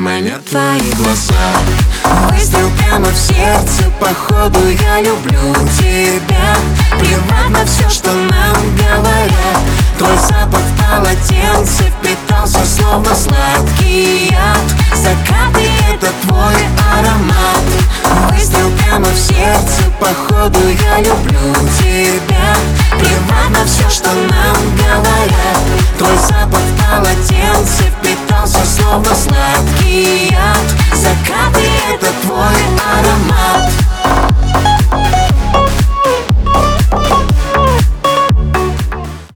манят твои глаза. Выстрел прямо в сердце, походу я люблю тебя. Плевать на все, что нам говорят. Твой запах в полотенце впитался, словно сладкий яд. Закаты — это твой аромат. Выстрел прямо в сердце, походу я люблю тебя. Плевать на все, что нам говорят. Твой запах в полотенце впитался, словно сладкий яд. Закаты — это твой аромат.